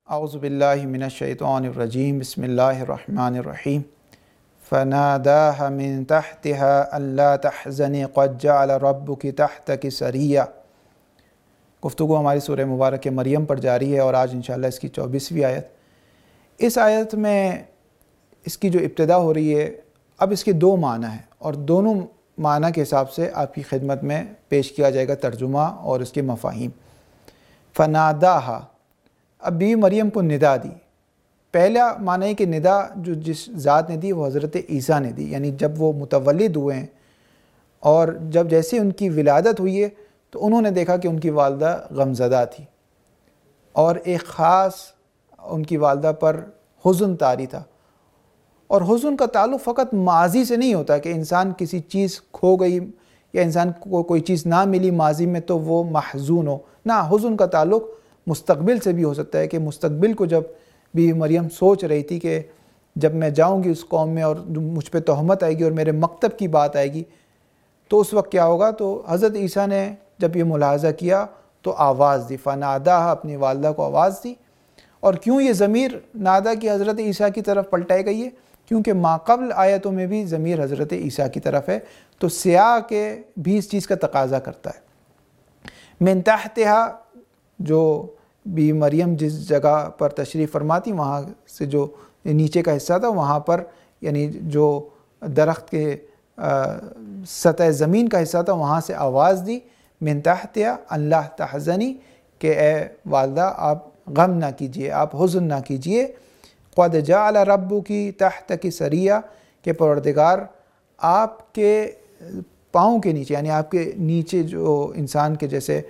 اعوذ باللہ من الشیطان الرجیم بسم اللہ الرحمن الرحیم فناداها من تحتها الا تحزنی قد جعل ربک تحتک سریہ۔ گفتگو ہماری سورہ مبارک مریم پر جاری ہے اور آج انشاءاللہ اس کی 24ویں آیت۔ اس آیت میں اس کی جو ابتدا ہو رہی ہے، اب اس کے دو معنی ہیں اور دونوں معنی کے حساب سے آپ کی خدمت میں پیش کیا جائے گا ترجمہ اور اس کے مفاہیم۔ فناداہا، اب بیوی مریم کو ندا دی۔ پہلا معنی ہے کہ ندا جو جس ذات نے دی وہ حضرت عیسیٰ نے دی، یعنی جب وہ متولد ہوئے ہیں اور جب جیسے ان کی ولادت ہوئی ہے تو انہوں نے دیکھا کہ ان کی والدہ غمزدہ تھی اور ایک خاص ان کی والدہ پر حزن طاری تھا۔ اور حزن کا تعلق فقط ماضی سے نہیں ہوتا کہ انسان کسی چیز کھو گئی یا انسان کو کوئی چیز نہ ملی ماضی میں تو وہ محزون ہو، نہ، حزن کا تعلق مستقبل سے بھی ہو سکتا ہے کہ مستقبل کو جب بیوی مریم سوچ رہی تھی کہ جب میں جاؤں گی اس قوم میں اور مجھ پہ تہمت آئے گی اور میرے مکتب کی بات آئے گی تو اس وقت کیا ہوگا، تو حضرت عیسیٰ نے جب یہ ملاحظہ کیا تو آواز دی، فناداہا، اپنی والدہ کو آواز دی۔ اور کیوں یہ ضمیر نادا کی حضرت عیسیٰ کی طرف پلٹائی گئی ہے؟ کیونکہ ماقبل آیتوں میں بھی ضمیر حضرت عیسیٰ کی طرف ہے، تو سیاق کے بھی اس چیز کا تقاضا کرتا ہے۔ من تحتہا، جو بیوی مریم جس جگہ پر تشریف فرماتی وہاں سے جو نیچے کا حصہ تھا وہاں پر، یعنی جو درخت کے سطح زمین کا حصہ تھا وہاں سے آواز دی، من تحتہا اللہ تحزنی، کہ اے والدہ آپ غم نہ کیجئے، آپ حزن نہ کیجئے، قد جعل ربک تحتک سریہ، کہ پروردگار آپ کے پاؤں کے نیچے، یعنی آپ کے نیچے جو انسان کے جیسے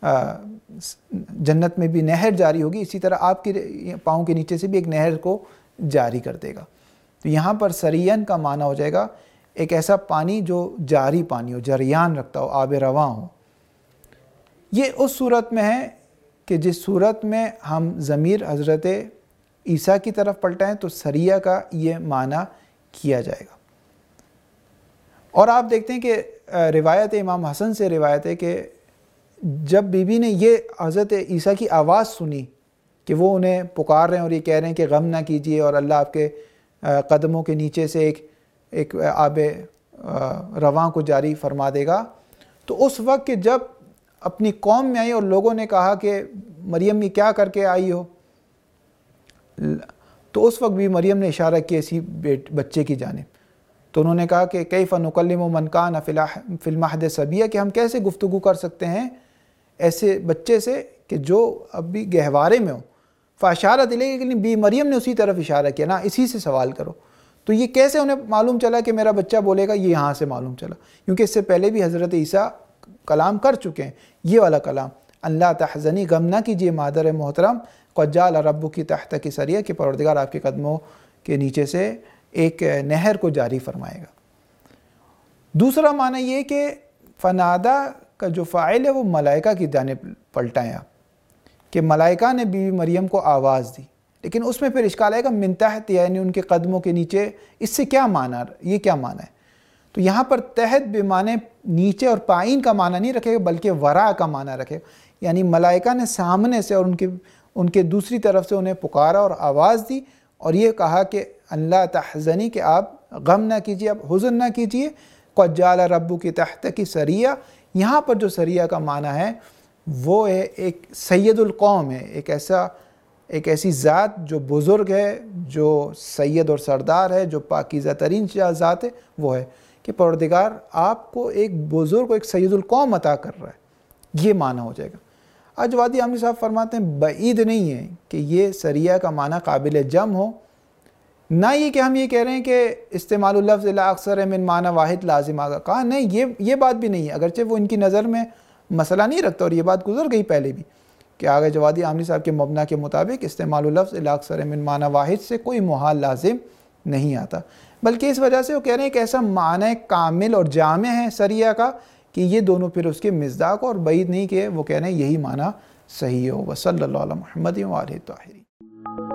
جنت میں بھی نہر جاری ہوگی اسی طرح آپ کے پاؤں کے نیچے سے بھی ایک نہر کو جاری کر دے گا۔ تو یہاں پر سریان کا معنی ہو جائے گا ایک ایسا پانی جو جاری پانی ہو، جریان رکھتا ہو، آب رواں ہو۔ یہ اس صورت میں ہے کہ جس صورت میں ہم ضمیر حضرت عیسیٰ کی طرف پلٹائیں تو سریہ کا یہ معنی کیا جائے گا۔ اور آپ دیکھتے ہیں کہ روایت امام حسن سے روایت ہے کہ جب بی بی نے یہ حضرت عیسیٰ کی آواز سنی کہ وہ انہیں پکار رہے ہیں اور یہ کہہ رہے ہیں کہ غم نہ کیجیے اور اللہ آپ کے قدموں کے نیچے سے ایک آب رواں کو جاری فرما دے گا، تو اس وقت کہ جب اپنی قوم میں آئی اور لوگوں نے کہا کہ مریم یہ کیا کر کے آئی ہو، تو اس وقت بھی مریم نے اشارہ کیا اسی بچے کی جانب، تو انہوں نے کہا کہ کیف نکلم من کان فی المہد صبیہ، کہ ہم کیسے گفتگو کر سکتے ہیں ایسے بچے سے کہ جو اب بھی گہوارے میں ہو۔ فاشارت الیہ، لیکن بی مریم نے اسی طرف اشارہ کیا، نا اسی سے سوال کرو۔ تو یہ کیسے انہیں معلوم چلا کہ میرا بچہ بولے گا؟ یہ یہاں سے معلوم چلا کیونکہ اس سے پہلے بھی حضرت عیسیٰ کلام کر چکے ہیں، یہ والا کلام، اللہ تحزنی، غم نہ کیجیے مادر محترم، قد جعل ربک تحتک سریہ، کہ پروردگار آپ کے قدموں کے نیچے سے ایک نہر کو جاری فرمائے گا۔ دوسرا معنی یہ کہ فنادا کا جو فاعل ہے وہ ملائکہ کی جانب پلٹائیں آپ، کہ ملائکہ نے بیوی مریم کو آواز دی، لیکن اس میں پھر اشکال آئے گا من تحت، یعنی ان کے قدموں کے نیچے، اس سے کیا معنی، یہ کیا معنی ہے؟ تو یہاں پر تحت بمعنی نیچے اور پائین کا معنی نہیں رکھے گا بلکہ وراء کا معنی رکھے گا، یعنی ملائکہ نے سامنے سے اور ان کے دوسری طرف سے انہیں پکارا اور آواز دی اور یہ کہا کہ اللہ تحزنی، کہ آپ غم نہ کیجیے، آپ حزن نہ کیجیے، قد جعل ربک تحتک سریہ۔ یہاں پر جو سریہ کا معنی ہے وہ ہے ایک سید القوم ہے، ایک ایسی ذات جو بزرگ ہے، جو سید اور سردار ہے، جو پاکیزہ ترین ذات ہے، وہ ہے کہ پروردگار آپ کو ایک بزرگ کو ایک سید القوم عطا کر رہا ہے، یہ معنی ہو جائے گا۔ آج وادی عاملی صاحب فرماتے ہیں بعید نہیں ہے کہ یہ سریہ کا معنی قابل جم ہو، نہ یہ کہ ہم یہ کہہ رہے ہیں کہ استعمال اللفظ لا اکثر من معنی واحد لازم آگا، کہا نہیں، یہ بات بھی نہیں ہے، اگرچہ وہ ان کی نظر میں مسئلہ نہیں رکھتا اور یہ بات گزر گئی پہلے بھی کہ آگے جوادی عاملی صاحب کے مبنا کے مطابق استعمال اللفظ لا اکثر من معنی واحد سے کوئی محال لازم نہیں آتا، بلکہ اس وجہ سے وہ کہہ رہے ہیں کہ ایسا معنی کامل اور جامع ہے سریہ کا کہ یہ دونوں پھر اس کے مصداق، اور بعید نہیں کہ وہ کہہ رہے ہیں یہی معنی صحیح ہو۔ وصلی اللہ علی محمد و آلہ الطاہرین۔